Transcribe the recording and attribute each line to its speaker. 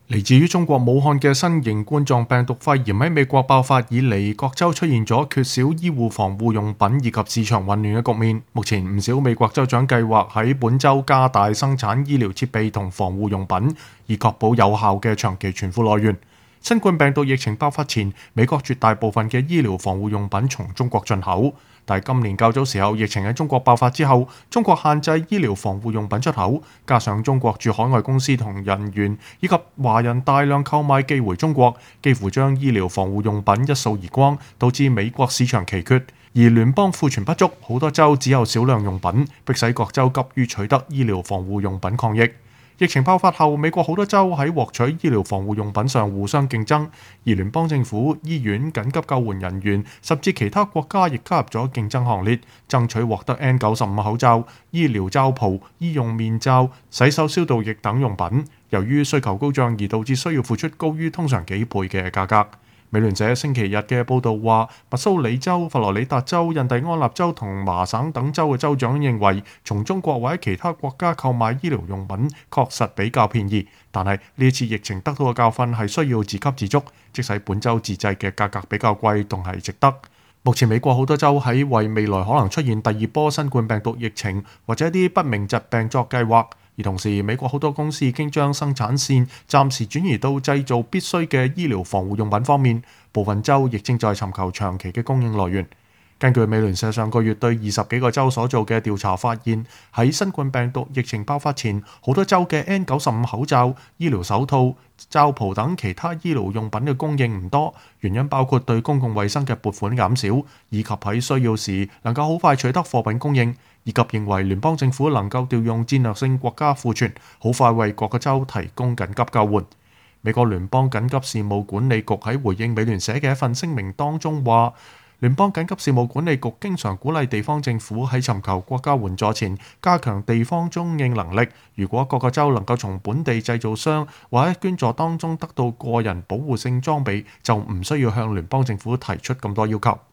Speaker 1: 嚟自於中國武漢嘅新型冠狀病毒肺炎喺美國爆發以嚟，各州出現咗缺少醫護防護用品以及市場混亂嘅局面。目前唔少美國州長計劃喺本州加大生產醫療設備同防護用品，以確保有效嘅長期存庫來源。新冠病毒疫情爆發前，美國絕大部分嘅醫療防護用品從中國進口，但係今年較早時候，疫情喺中國爆發之後，中國限制醫療防護用品出口，加上中國駐海外公司同人員以及華人大量購買寄回中國，幾乎將醫療防護用品一掃而光，導致美國市場奇缺，而聯邦庫存不足，好多州只有少量用品，迫使各州急於取得醫療防護用品抗疫。疫情爆發後，美國好多州喺獲取醫療防護用品上互相競爭，而聯邦政府、醫院、緊急救援人員甚至其他國家亦加入咗競爭行列，爭取獲得 N95 口罩、醫療罩袍、醫用面罩、洗手消毒液等用品。由於需求高漲，而導致需要付出高於通常幾倍嘅價格。美聯社星期日嘅報導話，密蘇里州、佛羅里達州、印第安納州同麻省等州嘅州長認為，從中國或者其他國家購買醫療用品確實比較便宜，但係呢次疫情得到嘅教訓係需要自給自足，即使本州自製嘅價格比較貴，仲係值得。目前美國好多州喺為未來可能出現第二波新冠病毒疫情或者一啲不明疾病作計劃。而同時，美國好多公司已經將生產線暫時轉移到製造必須嘅醫療防護用品方面，部分州亦正在尋求長期嘅供應來源。根據美聯社上個月對20幾個州所做嘅調查發現，喺新冠病毒疫情爆發前，好多州嘅 N95 口罩、醫療手套、罩袍等其他醫療用品嘅供應唔多，原因包括對公共衛生嘅撥款減少，以及喺需要時能夠好快取得貨品供應，以及認為聯邦政府能夠調用戰略性國家庫存，好快為各個州提供緊急救援。美國聯邦緊急事務管理局喺回應美聯社嘅一份聲明當中話，聯邦緊急事務管理局經常鼓勵地方政府喺尋求國家援助前加強地方供應能力。如果各個州能夠從本地製造商或者捐助當中得到個人保護性裝備，就唔需要向聯邦政府提出咁多要求。